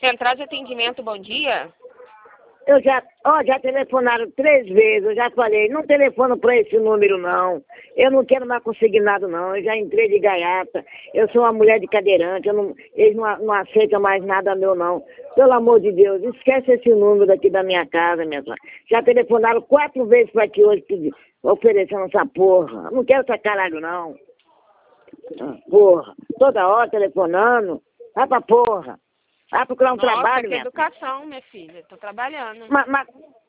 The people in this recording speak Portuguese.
Central de atendimento, bom dia. Eu já telefonaram 3 vezes, eu já falei, não telefono para esse número não. Eu não quero mais consignado não, eu já entrei de gaiata, eu sou uma mulher de cadeirante, eles não aceitam mais nada meu não. Pelo amor de Deus, esquece esse número daqui da minha casa, minha senhora. Já telefonaram 4 vezes para aqui hoje, oferecendo essa porra. Não quero essa caralho não. Porra, toda hora telefonando, vai pra porra. Vai procurar um trabalho, que minha educação, minha filha. Tô trabalhando. Mas